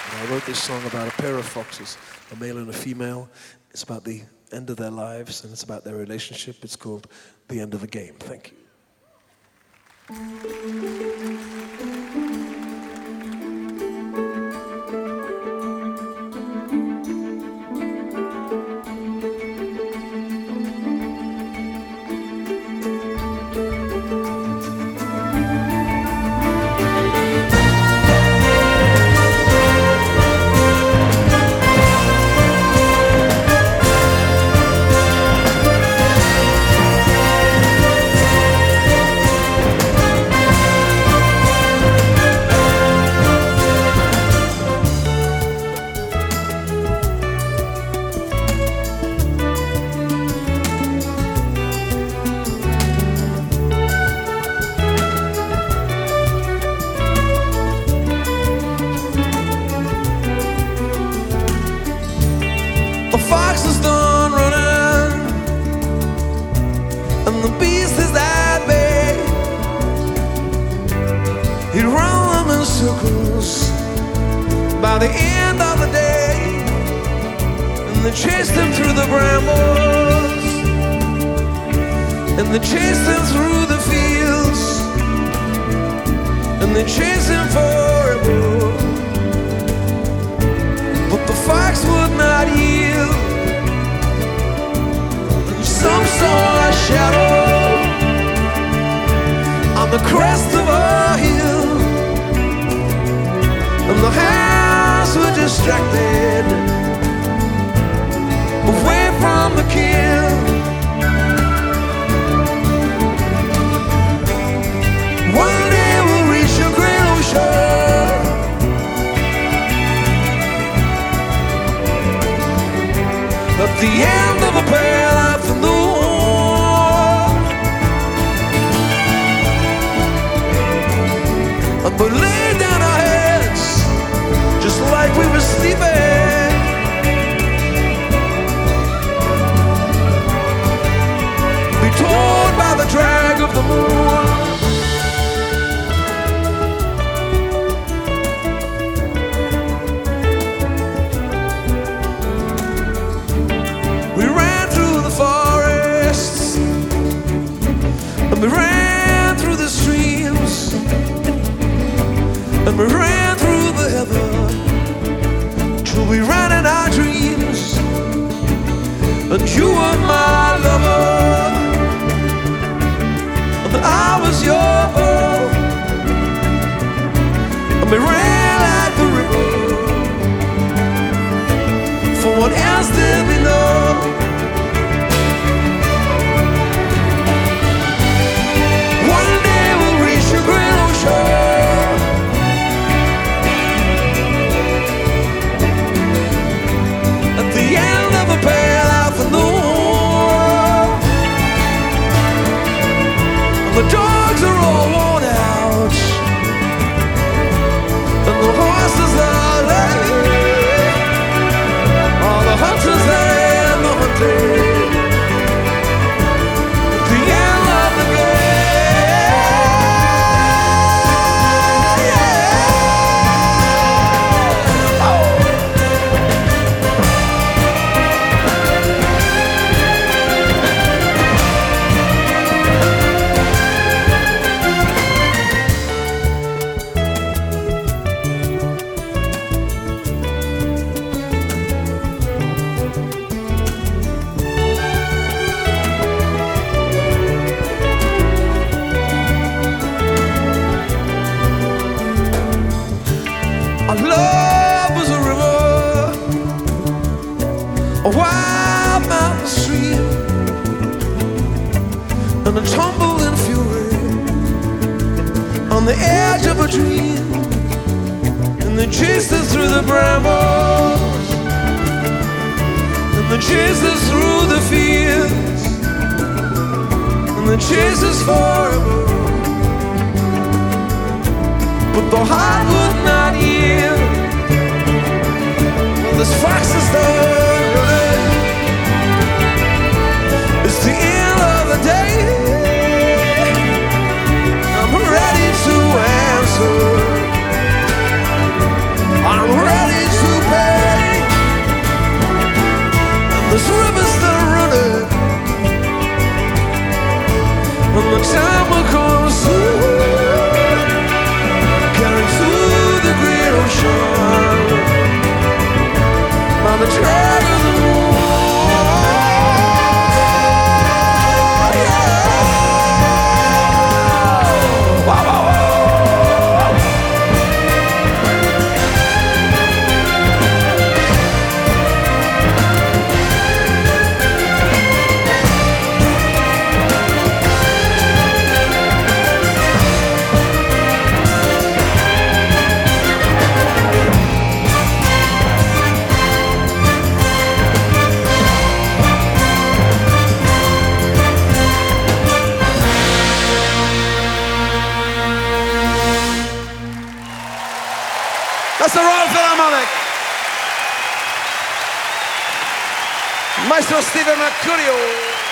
I wrote this song about a pair of foxes, a male and a female. It's about the end of their lives, and it's about their relationship. It's called The End of a Game. Thank you. The fox is done running, and the beast is at bay. He'd run them in circles by the end of the day, and they chased him through the brambles, and they chased him through the fields, and they chased him forever. But the fox would not yield, and some saw a shadow on the crest of a hill, and the hounds were distracted away from the kill. One day we'll reach a great ocean, at the end of a pale afternoon, but lay down our heads just like we were sleeping, be torn by the drag of the moon. We ran through the forests, and we ran through the streams, and we ran through the heather, till we ran in our dreams. And you were my lover, and I was your bow, and we ran like the river. For what else did we know? One day we'll reach a great ocean, at the end of a pale afternoon, and the dogs are all worn out, and the horses are late, all the hunters and the hunted, the end of the game. Our love was a river, a wild mountain stream, and a tumbling fury on the edge of a dream. And they chased us through the brambles, and they chased us through the fields, and they chased us forever. But the heart would not yield. This fox is done running. It's the end of the day. I'm ready to answer. I'm ready Manchester Royal Philharmonic. Maestro Stephen Mercurio.